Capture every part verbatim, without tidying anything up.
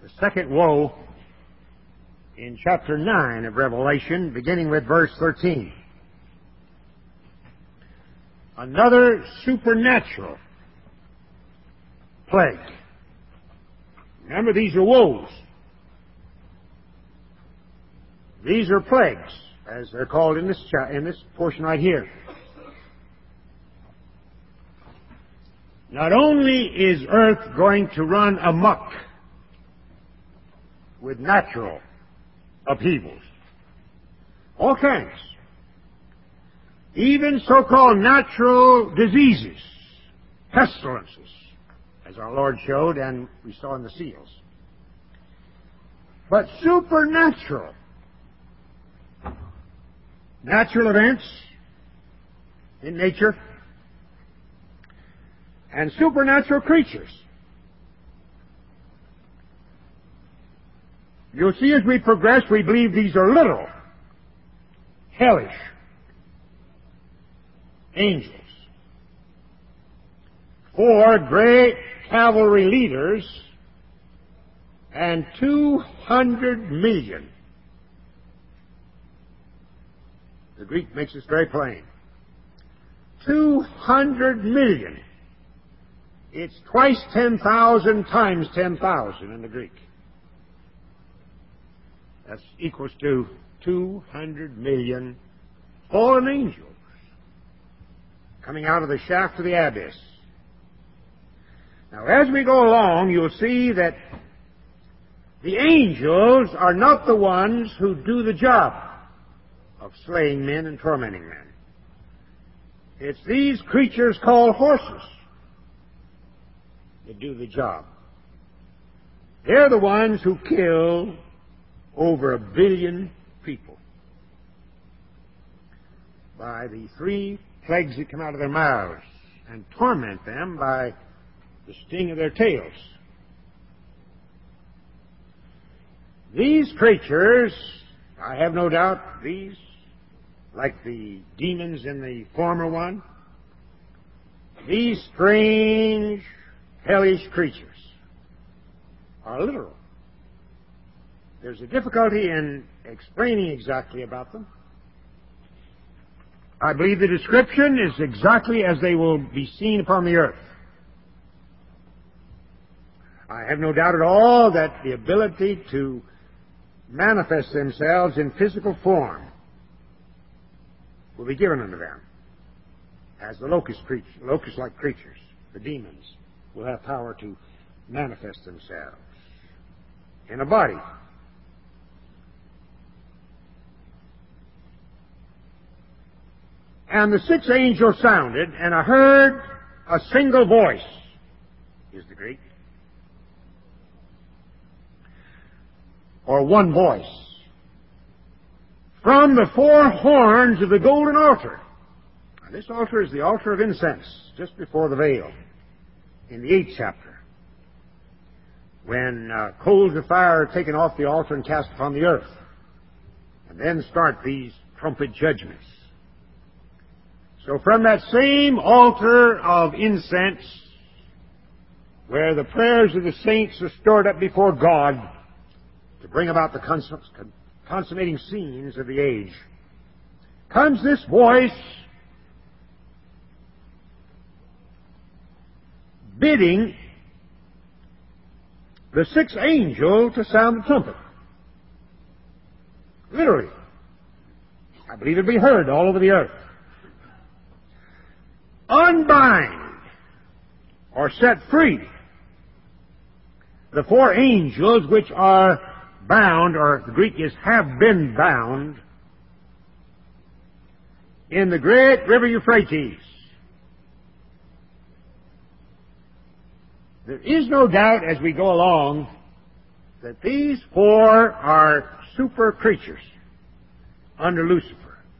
the second woe in chapter nine of Revelation, beginning with verse thirteen. Another supernatural plague. Remember, these are woes. These are plagues, as they're called in this cha- in this portion right here. Not only is earth going to run amok with natural upheavals, all kinds, even so-called natural diseases, pestilences, as our Lord showed and we saw in the seals. But supernatural, natural events in nature, and supernatural creatures. You'll see as we progress, we believe these are literal, hellish angels. Four great cavalry leaders and two hundred million. The Greek makes this very plain. Two hundred million. It's twice ten thousand times ten thousand in the Greek. That's equals to two hundred million fallen angels coming out of the shaft of the abyss. Now, as we go along, you'll see that the angels are not the ones who do the job of slaying men and tormenting men. It's these creatures called horses that do the job. They're the ones who kill over a billion people by the three plagues that come out of their mouths and torment them by the sting of their tails. These creatures, I have no doubt, these, like the demons in the former one, these strange, hellish creatures are literal. There's a difficulty in explaining exactly about them. I believe the description is exactly as they will be seen upon the earth. I have no doubt at all that the ability to manifest themselves in physical form will be given unto them as the locust creature, locust-like creatures, the demons, will have power to manifest themselves in a body. And the sixth angel sounded, and I heard a single voice, is the Greek, or one voice, from the four horns of the golden altar. Now, this altar is the altar of incense, just before the veil, in the eighth chapter, when uh, coals of fire are taken off the altar and cast upon the earth, and then start these trumpet judgments. So from that same altar of incense, where the prayers of the saints are stored up before God to bring about the cons- consummating scenes of the age, comes this voice bidding the sixth angel to sound the trumpet. Literally. I believe it'll be heard all over the earth. Unbind or set free the four angels which are bound, or the Greek is have been bound, in the great river Euphrates. There is no doubt as we go along that these four are super creatures under Lucifer.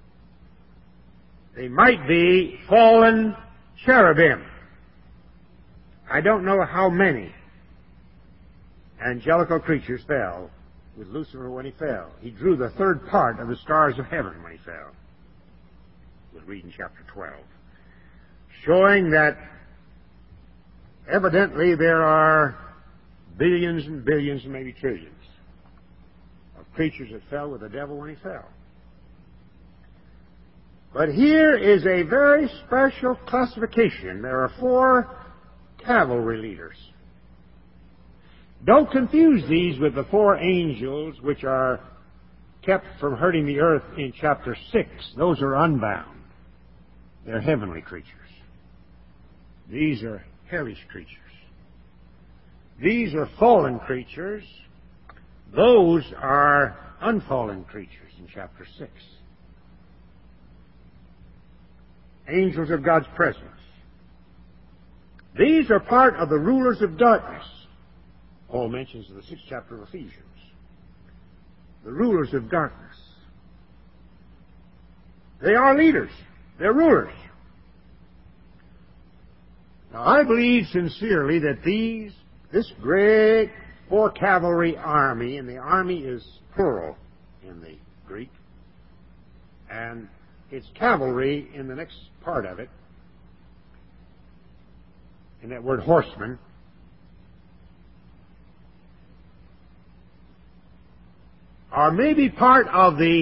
They might be fallen cherubim. I don't know how many angelical creatures fell with Lucifer when he fell. He drew the third part of the stars of heaven when he fell. We'll read in chapter twelve. Showing that evidently there are billions and billions and maybe trillions of creatures that fell with the devil when he fell. But here is a very special classification. There are four cavalry leaders. Don't confuse these with the four angels which are kept from hurting the earth in chapter six. Those are unbound. They're heavenly creatures. These are hellish creatures. These are fallen creatures. Those are unfallen creatures in chapter six. Angels of God's presence. These are part of the rulers of darkness. Paul mentions in the sixth chapter of Ephesians. The rulers of darkness. They are leaders. They're rulers. Now, I believe sincerely that these, this great four cavalry army, and the army is plural in the Greek, and it's cavalry in the next part of it, in that word horseman, are maybe part of the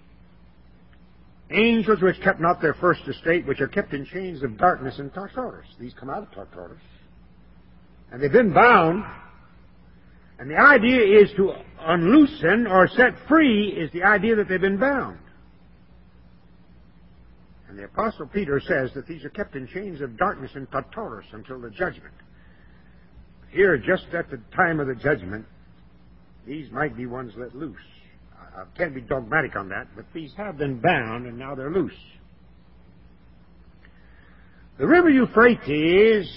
angels which kept not their first estate, which are kept in chains of darkness in Tartarus. These come out of Tartarus. And they've been bound. And the idea is to unloosen or set free is the idea that they've been bound. And the Apostle Peter says that these are kept in chains of darkness in Tartarus until the judgment. Here, just at the time of the judgment, these might be ones let loose. I can't be dogmatic on that, but these have been bound and now they're loose. The river Euphrates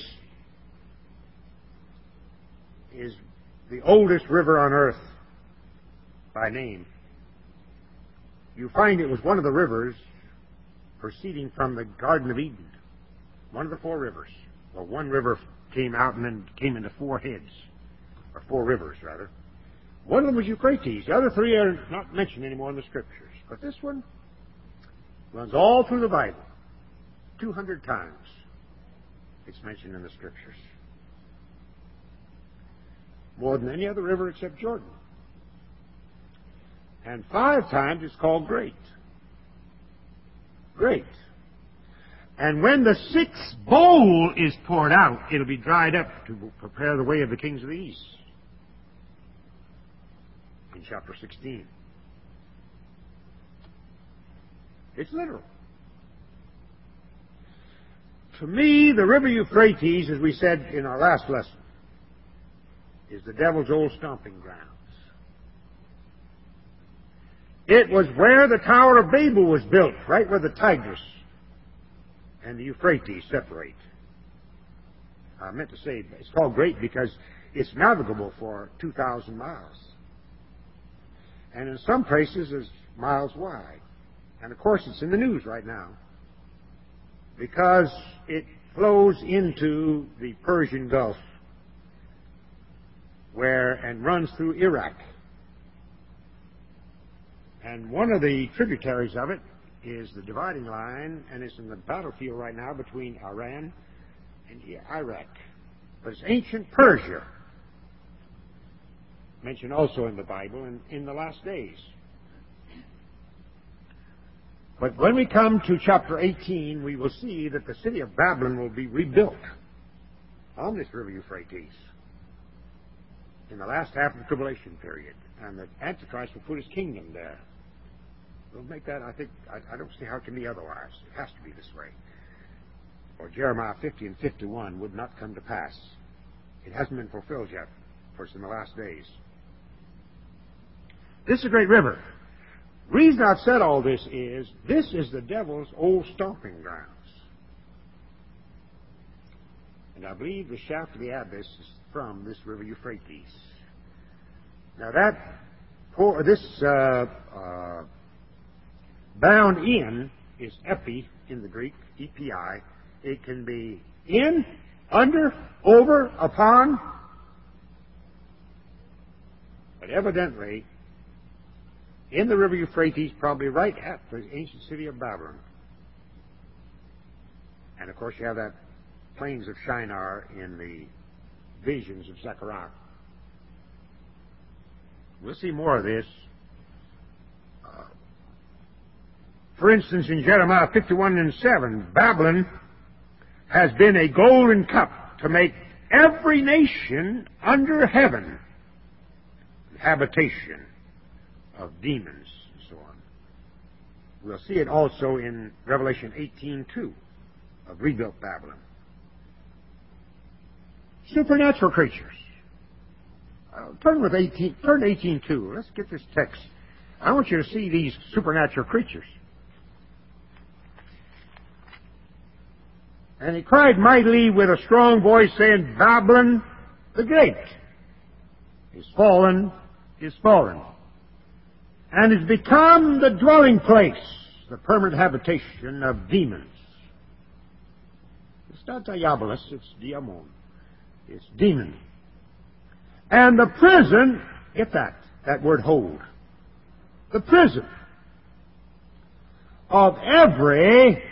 is the oldest river on earth by name. You find it was one of the rivers proceeding from the Garden of Eden. One of the four rivers. Well, one river came out and then came into four heads, or four rivers, rather. One of them was Euphrates. The other three are not mentioned anymore in the Scriptures. But this one runs all through the Bible. Two hundred times it's mentioned in the Scriptures. More than any other river except Jordan. And five times it's called Great. Great. And when the sixth bowl is poured out, it'll be dried up to prepare the way of the kings of the east. In chapter sixteen. It's literal. To me, the river Euphrates, as we said in our last lesson, is the devil's old stomping grounds. It was where the Tower of Babel was built, right where the Tigris and the Euphrates separate. I meant to say it's called Great because it's navigable for two thousand miles. And in some places it's miles wide. And of course it's in the news right now because it flows into the Persian Gulf where and runs through Iraq. And one of the tributaries of it is the dividing line, and it's in the battlefield right now between Iran and Iraq. But it's ancient Persia, mentioned also in the Bible in, in the last days. But when we come to chapter eighteen, we will see that the city of Babylon will be rebuilt on this river Euphrates in the last half of the tribulation period. And the Antichrist will put his kingdom there. We'll make that, I think, I, I don't see how it can be otherwise. It has to be this way. Or Jeremiah fifty and fifty-one would not come to pass. It hasn't been fulfilled yet, for it's in the last days. This is a great river. The reason I've said all this is, this is the devil's old stomping grounds. And I believe the shaft of the abyss is from this river Euphrates. Now that, pour, this uh, uh, bound in is epi in the Greek, E P I. It can be in, under, over, upon. But evidently, in the river Euphrates, probably right at the ancient city of Babylon. And of course you have that plains of Shinar in the visions of Zechariah. We'll see more of this. Uh, for instance, in Jeremiah fifty-one and seven, Babylon has been a golden cup to make every nation under heaven the habitation of demons and so on. We'll see it also in Revelation eighteen two of rebuilt Babylon. Supernatural creatures. Uh, turn with eighteen. Turn to eighteen two. Let's get this text. I want you to see these supernatural creatures. And he cried mightily with a strong voice, saying, Babylon the Great is fallen, is fallen, and is become the dwelling place, the permanent habitation of demons. It's not diabolus, it's diamon. It's demon. And the prison, get that, that word hold, the prison of every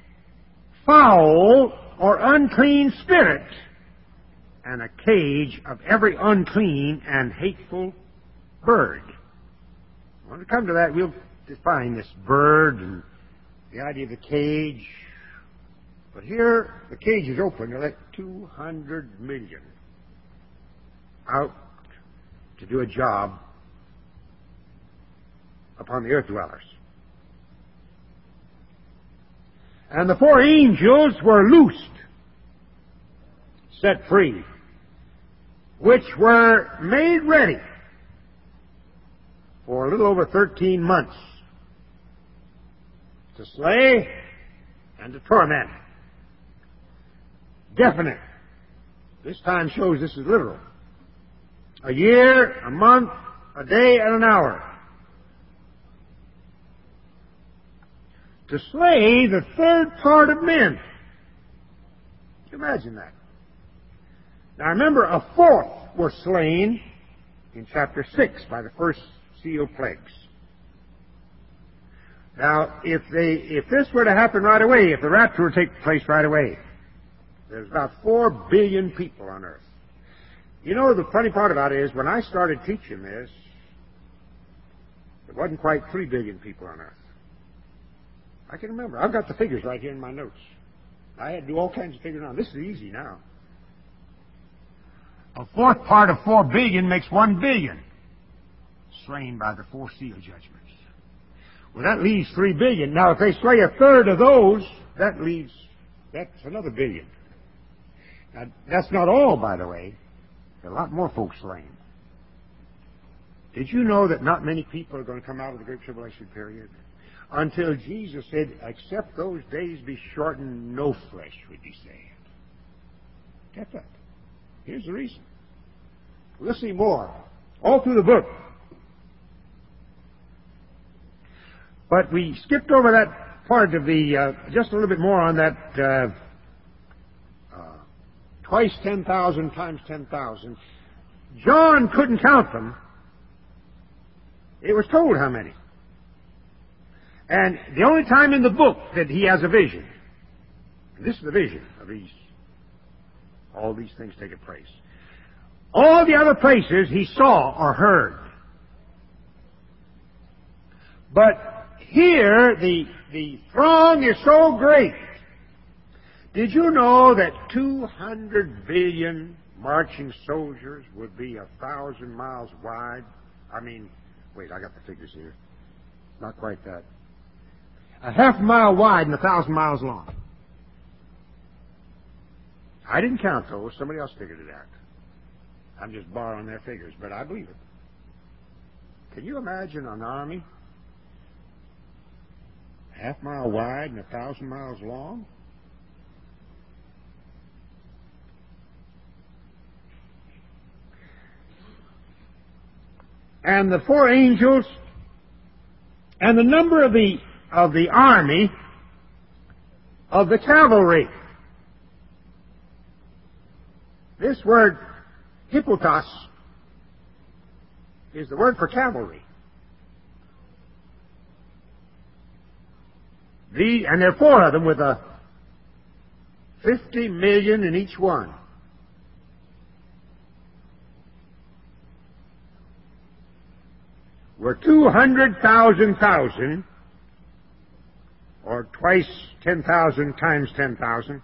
foul or unclean spirit, and a cage of every unclean and hateful bird. When we come to that, we'll define this bird and the idea of the cage. But here, the cage is open to let two hundred million out to do a job upon the earth dwellers. And the four angels were loosed, set free, which were made ready for a little over thirteen months to slay and to torment. Definite. This time shows this is literal. A year, a month, a day, and an hour. To slay the third part of men. Can you imagine that? Now remember, a fourth were slain in chapter six by the first seal plagues. Now, if they, if this were to happen right away, if the rapture were to take place right away, there's about four billion people on earth. You know, the funny part about it is, when I started teaching this, there wasn't quite three billion people on earth. I can remember. I've got the figures right here in my notes. I had to do all kinds of figuring out. This is easy now. A fourth part of four billion makes one billion, slain by the four seal judgments. Well, that leaves three billion. Now, if they slay a third of those, that leaves, that's another billion. Now, that's not all, by the way. There are a lot more folks slain. Did you know that not many people are going to come out of the Great Tribulation period? Until Jesus said, except those days be shortened, no flesh would be saved. Get that? Here's the reason. We'll see more all through the book. But we skipped over that part of the, uh, just a little bit more on that, uh, uh, twice ten thousand times ten thousand. John couldn't count them. It was told how many. And the only time in the book that he has a vision, and this is the vision of these, all these things taking place. All the other places he saw or heard. But here, the, the throng is so great. Did you know that two hundred billion marching soldiers would be a thousand miles wide? I mean, wait, I got the figures here. Not quite that. A half mile wide and a thousand miles long. I didn't count those. Somebody else figured it out. I'm just borrowing their figures, but I believe it. Can you imagine an army? A half mile wide and a thousand miles long? And the four angels and the number of the of the army of the cavalry. This word hippotas is the word for cavalry. The, and there are four of them with a fifty million in each one. were two hundred thousand thousand, or twice ten thousand times ten thousand.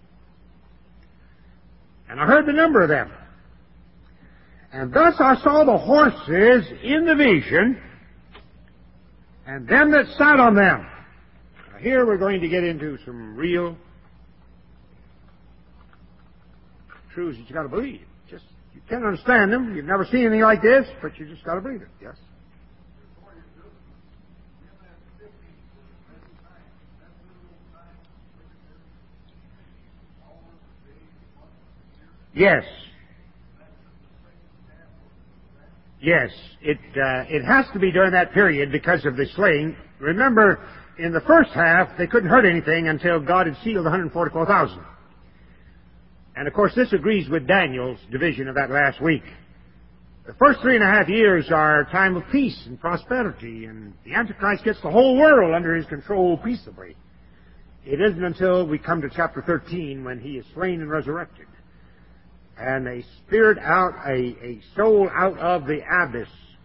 And I heard the number of them. And thus I saw the horses in the vision, and them that sat on them. Now here we're going to get into some real truths that you got to believe. Just you can't understand them. You've never seen anything like this, but you just got to believe it. Yes. Yes. Yes, it uh, it has to be during that period because of the slaying. Remember, in the first half, they couldn't hurt anything until God had sealed one hundred forty-four thousand. And of course, this agrees with Daniel's division of that last week. The first three and a half years are a time of peace and prosperity, and the Antichrist gets the whole world under his control peaceably. It isn't until we come to chapter thirteen when he is slain and resurrected, and a spirit out, a, a soul out of the abyss,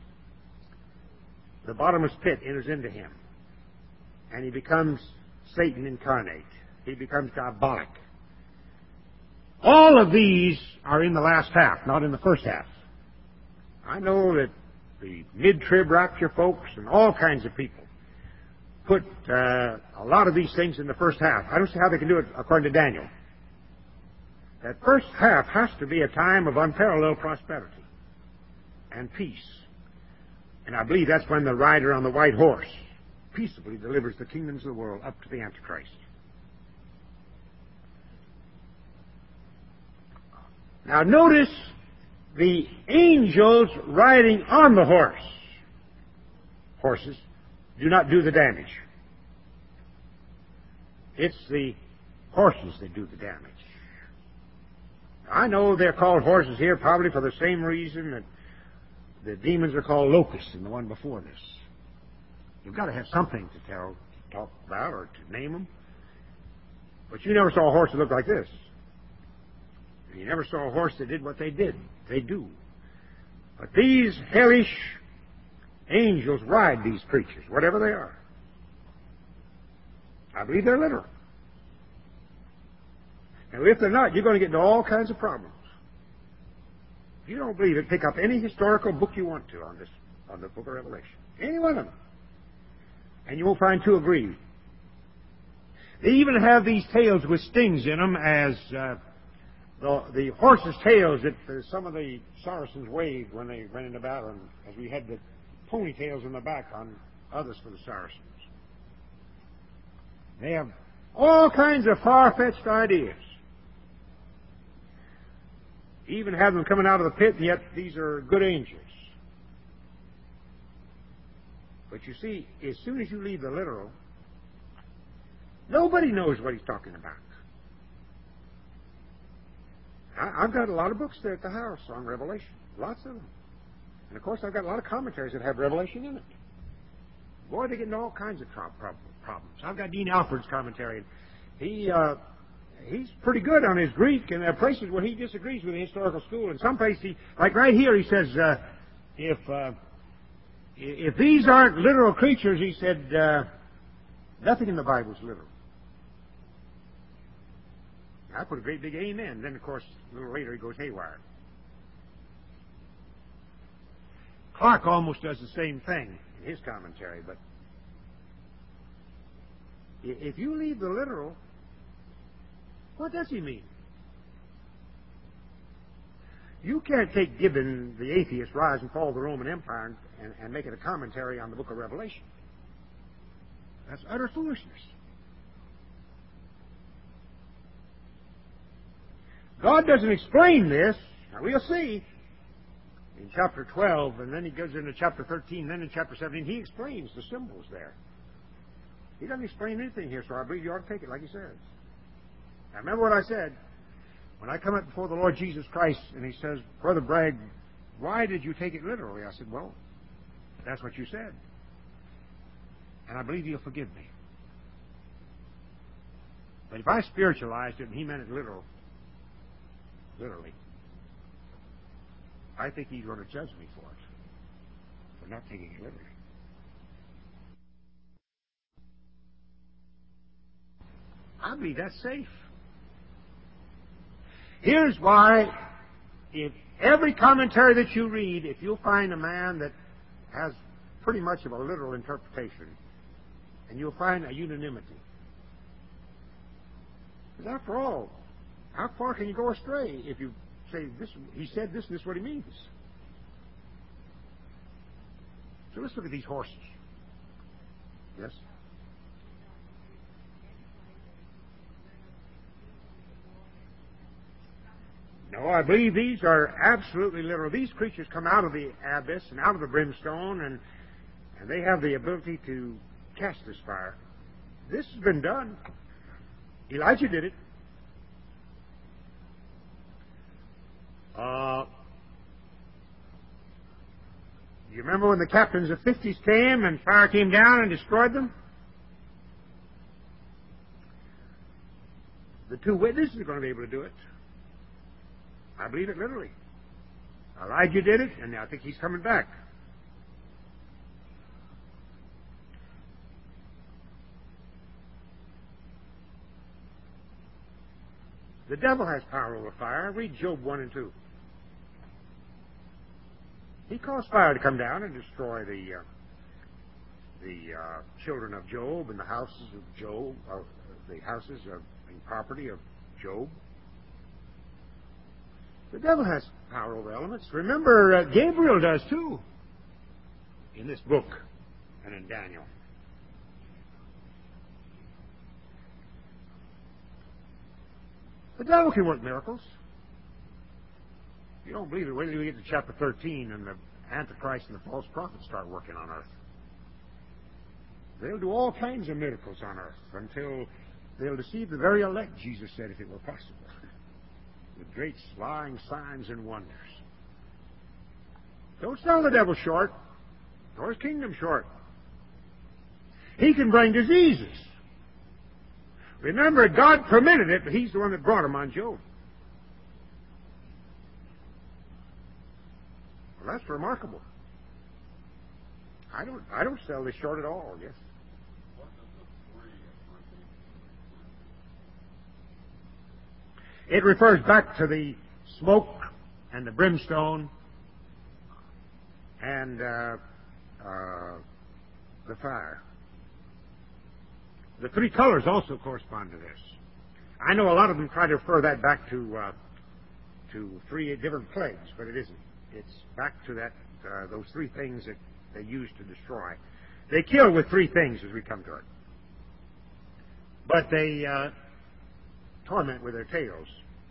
the bottomless pit, enters into him. And he becomes Satan incarnate. He becomes diabolic. All of these are in the last half, not in the first half. I know that the mid-trib rapture folks and all kinds of people put uh, a lot of these things in the first half. I don't see how they can do it according to Daniel. That first half has to be a time of unparalleled prosperity and peace. And I believe that's when the rider on the white horse peaceably delivers the kingdoms of the world up to the Antichrist. Now notice the angels riding on the horse. Horses do not do the damage. It's the horses that do the damage. I know they're called horses here probably for the same reason that the demons are called locusts in the one before this. You've got to have something to tell, to talk about, or to name them. But you never saw a horse that looked like this. And you never saw a horse that did what they did. They do. But these hellish angels ride these creatures, whatever they are. I believe they're literal. And if they're not, you're going to get into all kinds of problems. If you don't believe it, pick up any historical book you want to on this, on the book of Revelation. Any one of them. And you won't find two agree. They even have these tails with stings in them as uh, the, the horses' tails that uh, some of the Saracens waved when they went into battle, and as we had the ponytails in the back on others for the Saracens. They have all kinds of far-fetched ideas. Even have them coming out of the pit, and yet these are good angels. But you see, as soon as you leave the literal, nobody knows what he's talking about. I, I've got a lot of books there at the house on Revelation. Lots of them. And of course, I've got a lot of commentaries that have Revelation in it. Boy, they get into all kinds of tro- problems. I've got Dean Alford's commentary. And he... Uh, He's pretty good on his Greek, and there are places where he disagrees with the historical school. In some places, he, like right here, he says, uh, if uh, if these aren't literal creatures, he said, uh, nothing in the Bible is literal. I put a great big amen. Then, of course, a little later, he goes haywire. Clark almost does the same thing in his commentary, but if you leave the literal, what does he mean? You can't take Gibbon, the atheist, Rise and Fall of the Roman Empire, and, and make it a commentary on the book of Revelation. That's utter foolishness. God doesn't explain this. Now we'll see in chapter twelve, and then he goes into chapter thirteen, then in chapter seventeen, he explains the symbols there. He doesn't explain anything here, so I believe you ought to take it like he says. Now remember what I said. When I come up before the Lord Jesus Christ and he says, Brother Bragg, why did you take it literally? I said, well, that's what you said. And I believe you'll forgive me. But if I spiritualized it and he meant it literal, literally, I think he's going to judge me for it. We're not taking it literally. I believe that's safe. Here's why, if every commentary that you read, if you'll find a man that has pretty much of a literal interpretation, and you'll find a unanimity. Because after all, how far can you go astray if you say, this? He said this, and this is what he means? So let's look at these horses. Yes? No, I believe these are absolutely literal. These creatures come out of the abyss and out of the brimstone, and, and they have the ability to cast this fire. This has been done. Elijah did it. Uh, you remember when the captains of fifties came and fire came down and destroyed them? The two witnesses are going to be able to do it. I believe it literally. Elijah did it, and I think he's coming back. The devil has power over fire. Read Job one and two. He caused fire to come down and destroy the uh, the uh, children of Job and the houses of Job, uh, the houses of and property of Job. The devil has power over elements. Remember, uh, Gabriel does too, in this book and in Daniel. The devil can work miracles. If you don't believe it, wait till we get to chapter thirteen and the Antichrist and the false prophets start working on earth. They'll do all kinds of miracles on earth until they'll deceive the very elect, Jesus said, if it were possible, with great lying signs and wonders. Don't sell the devil short, nor his kingdom short. He can bring diseases. Remember, God permitted it, but he's the one that brought them on Job. Well, that's remarkable. I don't I don't sell this short at all, yes. It refers back to the smoke and the brimstone and uh, uh, the fire. The three colors also correspond to this. I know a lot of them try to refer that back to uh, to three different plagues, but it isn't. It's back to that uh, those three things that they used to destroy. They kill with three things as we come to it, but they uh, torment with their tails.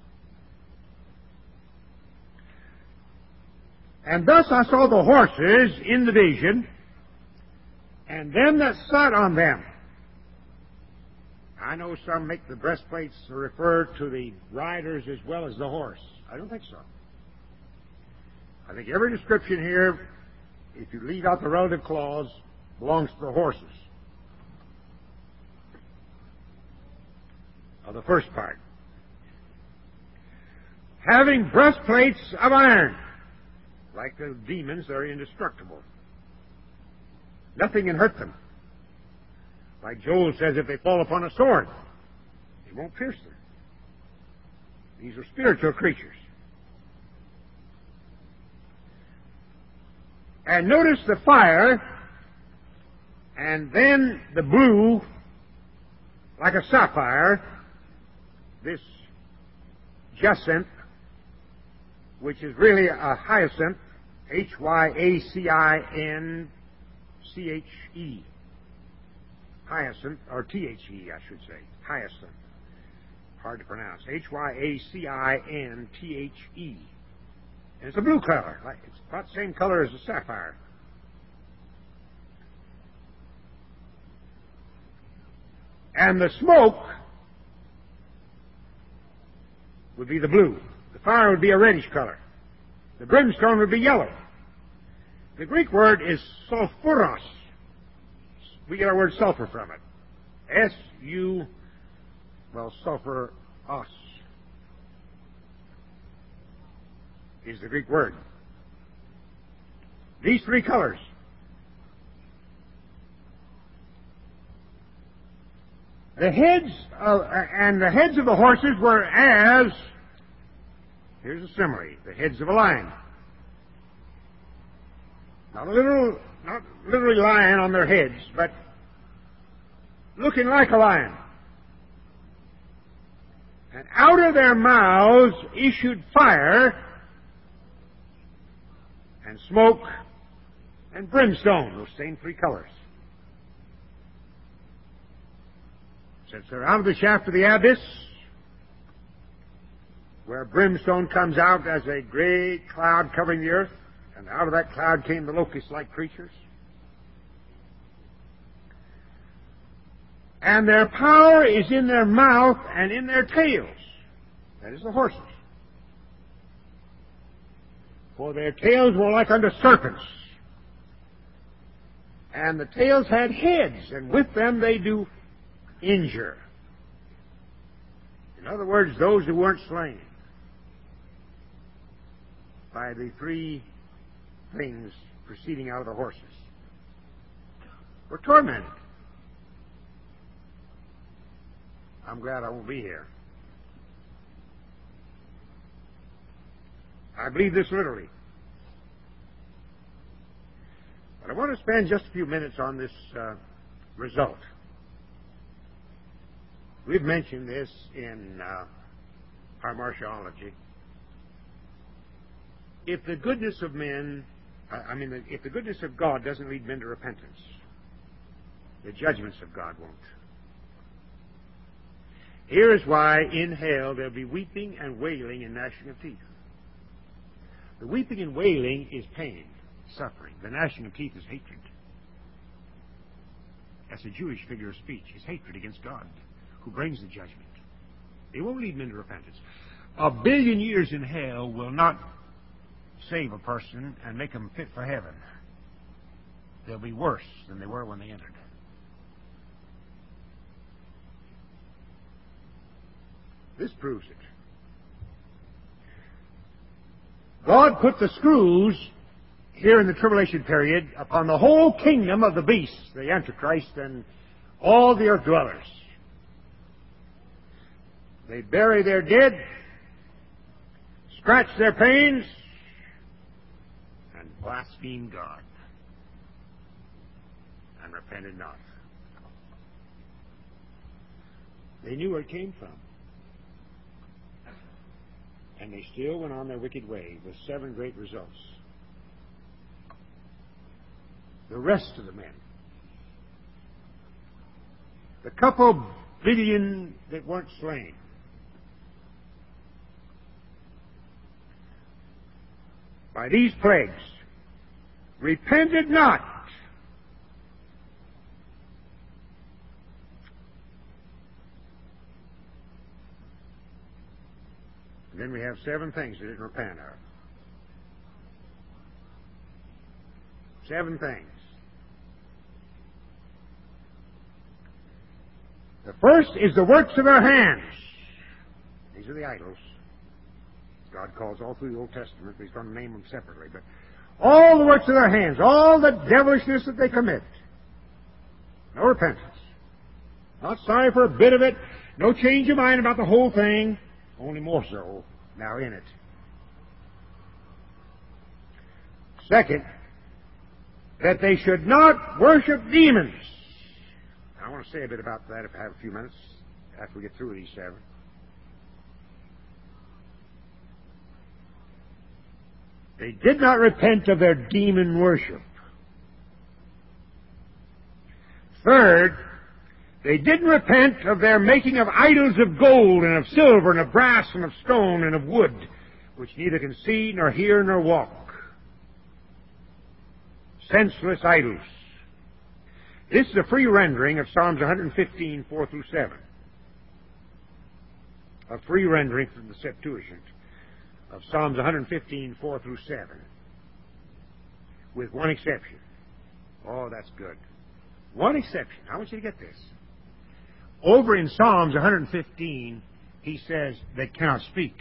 And thus I saw the horses in the vision, and them that sat on them. I know some make the breastplates refer to the riders as well as the horse. I don't think so. I think every description here, if you leave out the relative clause, belongs to the horses. Of the first part. Having breastplates of iron. Like the demons, they're indestructible. Nothing can hurt them. Like Joel says, if they fall upon a sword, it won't pierce them. These are spiritual creatures. And notice the fire, and then the blue, like a sapphire, this jacinth, which is really a hyacinth, H Y A C I N C H E. Hyacinth, or T H E, I should say. Hyacinth. Hard to pronounce. H Y A C I N T H E. And it's a blue color. Like, it's about the same color as the sapphire. And the smoke would be the blue. The fire would be a reddish color. The brimstone would be yellow. The Greek word is sulfuros. We get our word sulfur from it. S U, well, sulfuros is the Greek word. These three colors The heads of, and the heads of the horses were as, here's a simile, the heads of a lion. Not a literal, not literally lion on their heads, but looking like a lion. And out of their mouths issued fire and smoke and brimstone, those same three colors. Since they're out of the shaft of the abyss, where brimstone comes out as a great cloud covering the earth, and out of that cloud came the locust-like creatures. And their power is in their mouth and in their tails. That is the horses. For their tails were like unto serpents. And the tails had heads, and with them they do injure. In other words, those who weren't slain by the three things proceeding out of the horses were tormented. I'm glad I won't be here. I believe this literally. But I want to spend just a few minutes on this uh, result. We've mentioned this in uh, our martiology. If the goodness of men, I mean, if the goodness of God doesn't lead men to repentance, the judgments of God won't. Here is why in hell there'll be weeping and wailing and gnashing of teeth. The weeping and wailing is pain, suffering. The gnashing of teeth is hatred. That's a Jewish figure of speech. It's hatred against God, who brings the judgment. It won't lead men to repentance. A billion years in hell will not save a person and make them fit for heaven. They'll be worse than they were when they entered. This proves it. God put the screws here in the tribulation period upon the whole kingdom of the beast, the Antichrist, and all the earth dwellers. They bury their dead, scratch their pains, and blaspheme God, and repented not. They knew where it came from. And they still went on their wicked way with seven great results. The rest of the men, the couple billion that weren't slain, by these plagues, repented not. And then we have seven things they didn't repent of. Seven things. The first is the works of their hands. These are the idols. God calls all through the Old Testament, but He's going to name them separately. But all the works of their hands, all the devilishness that they commit. No repentance. Not sorry for a bit of it. No change of mind about the whole thing. Only more so now in it. Second, that they should not worship demons. I want to say a bit about that if I have a few minutes after we get through these seven. They did not repent of their demon worship. Third, they didn't repent of their making of idols of gold and of silver and of brass and of stone and of wood, which neither can see nor hear nor walk. Senseless idols. This is a free rendering of Psalms one fifteen, four through seven. A free rendering from the Septuagint of Psalms one fifteen, four through seven. With one exception. Oh, that's good. One exception. I want you to get this. Over in Psalms one fifteen, he says they cannot speak.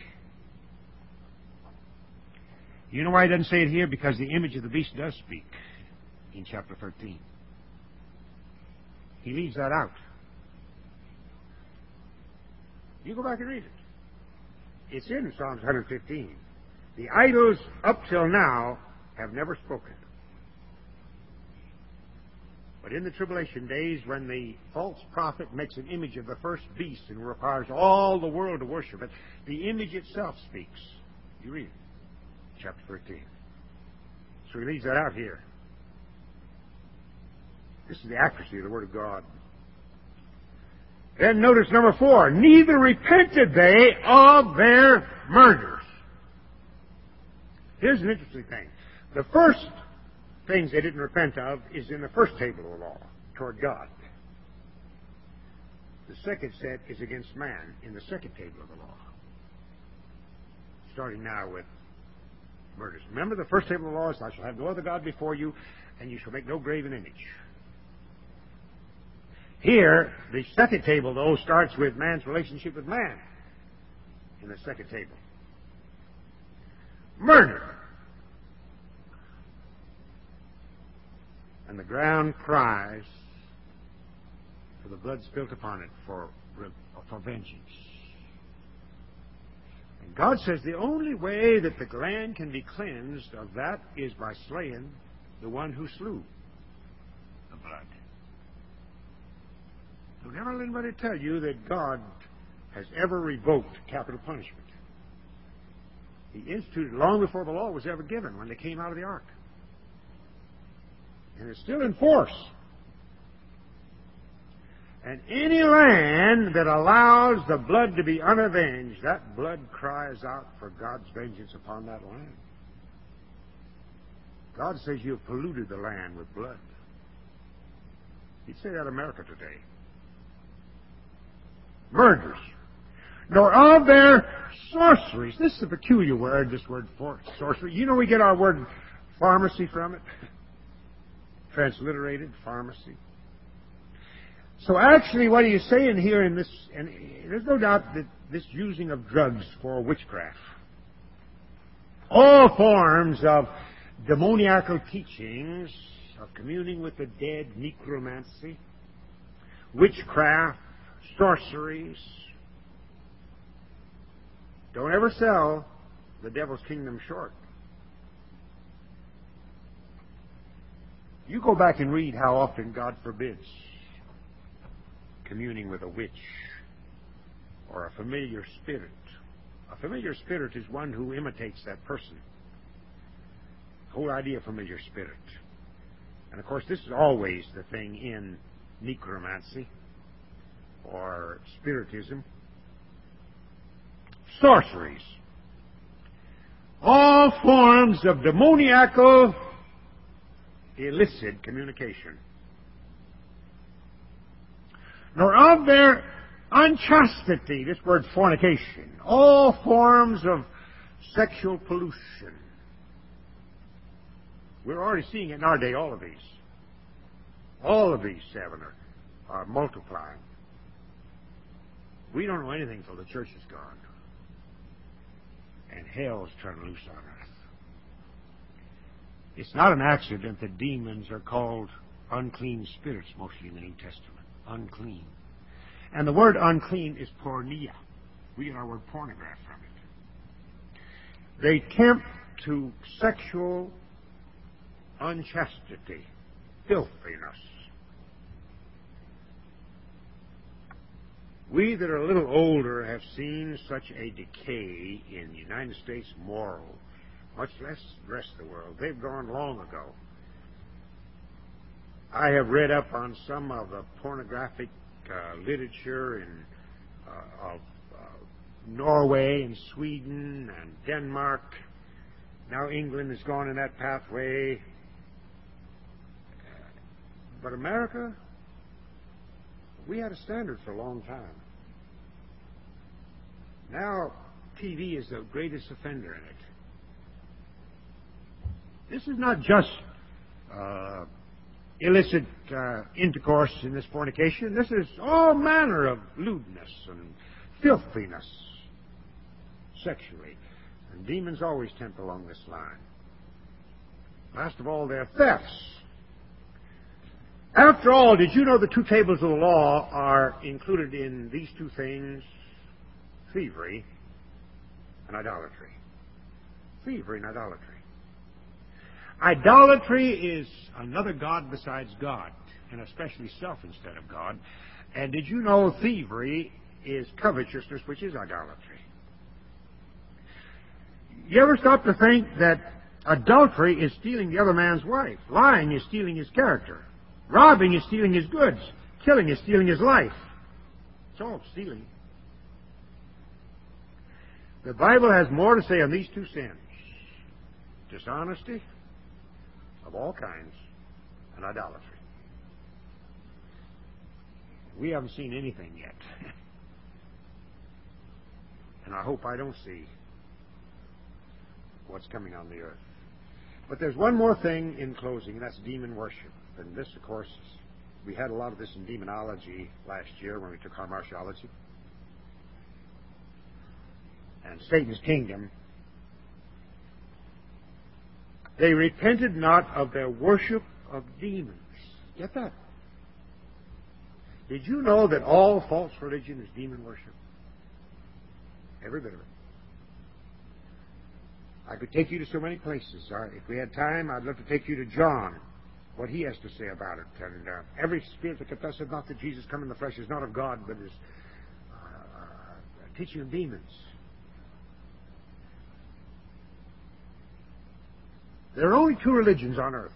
You know why he doesn't say it here? Because the image of the beast does speak in chapter thirteen. He leaves that out. You go back and read it. It's in Psalms one fifteen. The idols up till now have never spoken. But in the tribulation days, when the false prophet makes an image of the first beast and requires all the world to worship it, the image itself speaks. You read it. Chapter thirteen. So he leaves that out here. This is the accuracy of the Word of God. Then notice number four. Neither repented they of their murders. Here's an interesting thing. The first things they didn't repent of is in the first table of the law, toward God. The second set is against man in the second table of the law. Starting now with murders. Remember, the first table of the law is, thou shalt have no other God before you, and you shall make no graven image. Here, the second table, though, starts with man's relationship with man in the second table. Murder. And the ground cries for the blood spilt upon it for, for vengeance. And God says the only way that the land can be cleansed of that is by slaying the one who slew the blood. Don't ever let anybody tell you that God has ever revoked capital punishment. He instituted long before the law was ever given, when they came out of the ark. And it's still in force. And any land that allows the blood to be unavenged, that blood cries out for God's vengeance upon that land. God says you have polluted the land with blood. He'd say that in America today. Murders. Nor of their sorceries. This is a peculiar word, this word for sorcery. You know we get our word pharmacy from it? Transliterated, pharmacy. So actually what he is saying here in this, and there's no doubt that this using of drugs for witchcraft, all forms of demoniacal teachings, of communing with the dead, necromancy, witchcraft, sorceries, don't ever sell the devil's kingdom short. You go back and read how often God forbids communing with a witch or a familiar spirit. A familiar spirit is one who imitates that person. The whole idea of familiar spirit. And of course, this is always the thing in necromancy or spiritism. Sorceries. All forms of demoniacal illicit communication. Nor of their unchastity, this word fornication, all forms of sexual pollution. We're already seeing it in our day, all of these. All of these seven are, are multiplying. We don't know anything till the church is gone. And hell's turned loose on earth. It's not an accident that demons are called unclean spirits, mostly in the New Testament. Unclean. And the word unclean is porneia. We get our word pornograph from it. They tempt to sexual unchastity, filthiness. We that are a little older have seen such a decay in the United States morals, much less the rest of the world. They've gone long ago. I have read up on some of the pornographic uh, literature in uh, of uh, Norway and Sweden and Denmark. Now England has gone in that pathway. But America, we had a standard for a long time. Now T V is the greatest offender in it. This is not just uh, illicit uh, intercourse in this fornication. This is all manner of lewdness and filthiness sexually. And demons always tempt along this line. Last of all, their thefts. After all, did you know the two tables of the law are included in these two things? thievery and idolatry. Thievery and idolatry. Idolatry is another god besides God, and especially self instead of God. And did you know thievery is covetousness, which is idolatry? You ever stop to think that adultery is stealing the other man's wife? Lying is stealing his character. Robbing is stealing his goods. Killing is stealing his life. It's all stealing. The Bible has more to say on these two sins: dishonesty of all kinds and idolatry. We haven't seen anything yet. And I hope I don't see what's coming on the earth. But there's one more thing in closing, and that's demon worship. And this, of course, we had a lot of this in demonology last year when we took our martiology. And Satan's kingdom. They repented not of their worship of demons. Get that? Did you know that all false religion is demon worship? Every bit of it. I could take you to so many places. If we had time, I'd love to take you to John, what he has to say about it. And uh, every spirit that confesseth not that Jesus come in the flesh is not of God, but is uh, teaching of demons. There are only two religions on earth.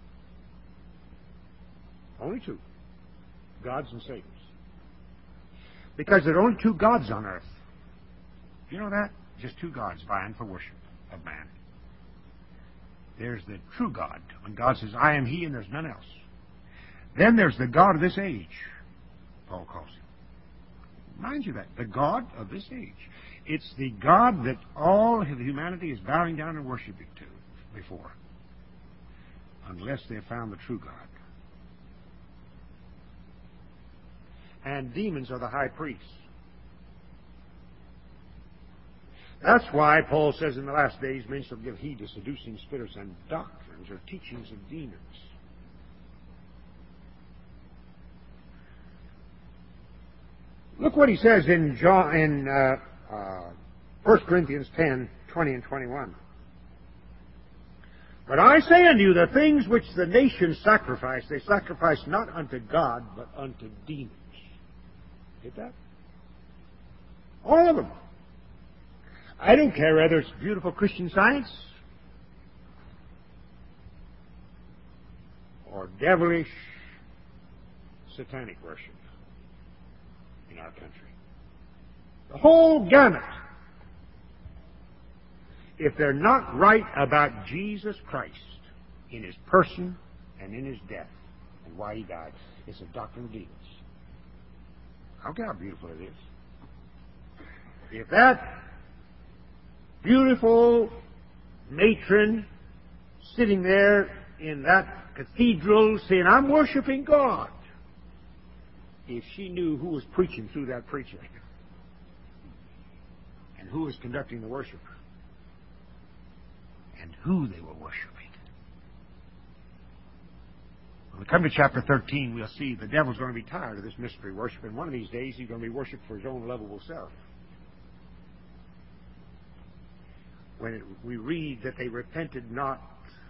Only two. God's and Satan's. Because there are only two gods on earth. Do you know that? Just two gods vying for worship of man. There's the true God, when God says, I am He and there's none else. Then there's the God of this age, Paul calls him. Mind you that, the God of this age. It's the God that all of humanity is bowing down and worshiping to before, unless they have found the true God. And demons are the high priests. That's why Paul says in the last days men shall give heed to seducing spirits and doctrines or teachings of demons. Look what he says in John, in uh, uh, First Corinthians ten, twenty and twenty-one. But I say unto you, the things which the nations sacrifice, they sacrifice not unto God, but unto demons. Get that? All of them. I don't care whether it's beautiful Christian Science or devilish satanic worship in our country. The whole gamut. If they're not right about Jesus Christ in His person and in His death and why He died, it's a doctrine of demons. I don't care how beautiful it is. If that beautiful matron sitting there in that cathedral saying, I'm worshiping God, if she knew who was preaching through that preacher and who was conducting the worship and who they were worshiping. When we come to chapter thirteen, we'll see the devil's going to be tired of this mystery worship, and one of these days he's going to be worshipped for his own lovable self. When it, we read that they repented not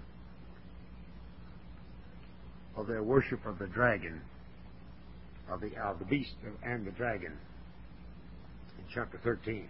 of their worship of the dragon, of the, of the beast and the dragon, in chapter thirteen.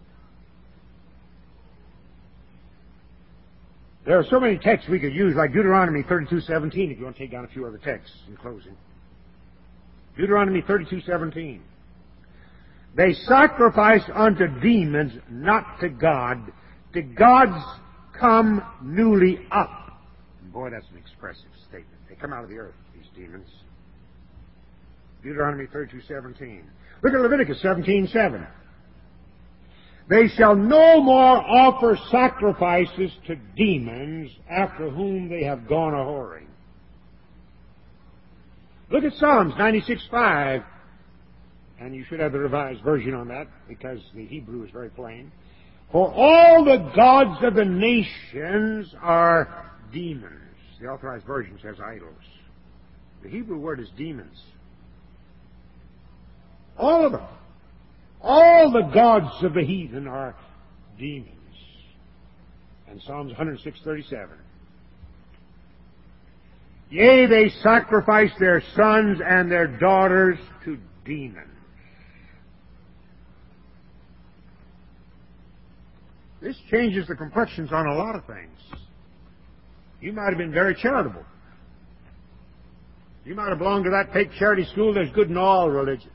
There are so many texts we could use, like Deuteronomy thirty-two seventeen, if you want to take down a few other texts in closing. Deuteronomy thirty-two seventeen. They sacrifice unto demons, not to God. To gods come newly up. And boy, that's an expressive statement. They come out of the earth, these demons. Deuteronomy thirty-two seventeen. Look at Leviticus seventeen seven. They shall no more offer sacrifices to demons after whom they have gone a-whoring. Look at Psalms ninety-six five. And you should have the Revised Version on that, because the Hebrew is very plain. For all the gods of the nations are demons. The Authorized Version says idols. The Hebrew word is demons. All of them. All the gods of the heathen are demons. And Psalms one oh six, thirty-seven. Yea, they sacrifice their sons and their daughters to demons. This changes the complexions on a lot of things. You might have been very charitable. You might have belonged to that fake charity school. There's good in all religion.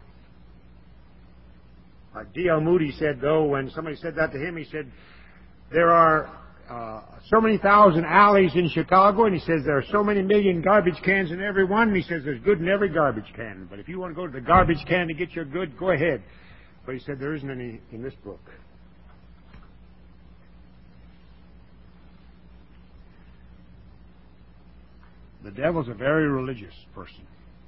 Like D L Moody said, though, when somebody said that to him, he said, there are uh, so many thousand alleys in Chicago, and he says there are so many million garbage cans in every one, and he says there's good in every garbage can. But if you want to go to the garbage can to get your good, go ahead. But he said there isn't any in this book. The devil's a very religious person.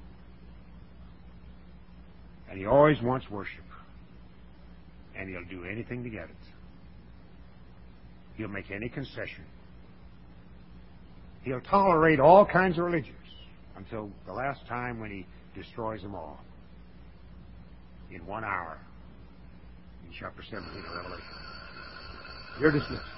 And he always wants worship. And he'll do anything to get it. He'll make any concession. He'll tolerate all kinds of religions until the last time when he destroys them all. In one hour. In chapter seventeen of Revelation. You're dismissed.